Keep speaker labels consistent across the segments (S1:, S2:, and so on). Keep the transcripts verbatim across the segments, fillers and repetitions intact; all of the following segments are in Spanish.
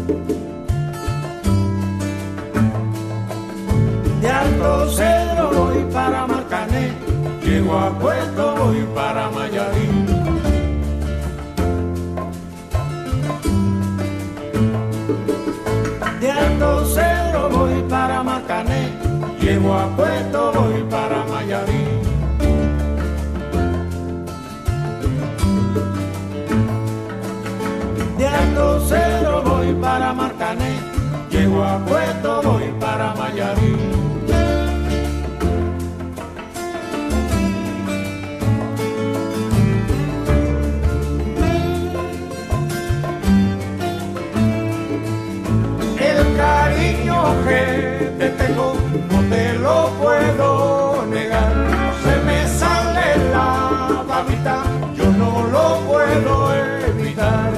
S1: De Alto Cedro voy para Marcané, llego a Puerto, voy para Mayarín. De Alto Cedro voy para Marcané, llego a Puerto, voy para Mayarín. De Alto Cedro voy para Marcané, llego a Puerto, voy para Mayarín. El cariño que te tengo no te lo puedo negar, se me sale la babita, yo no lo puedo evitar.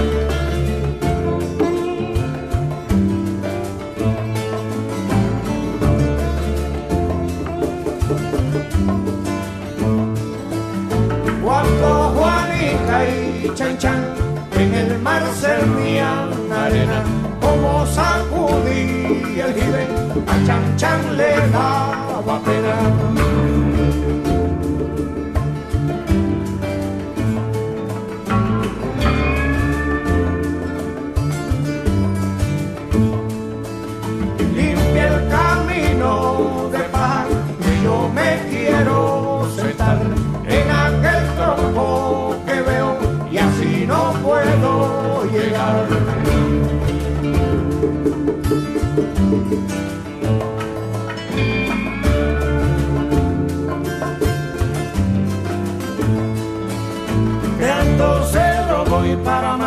S1: Cuando Juanica y Chan Chan en el mar servían arena, como sacudí el jibe, a Chan Chan le daba pena. Limpia el camino de paz, que yo me quiero sentar en aquel tronco que veo y así no puedo llegar. De Alto Cedro voy para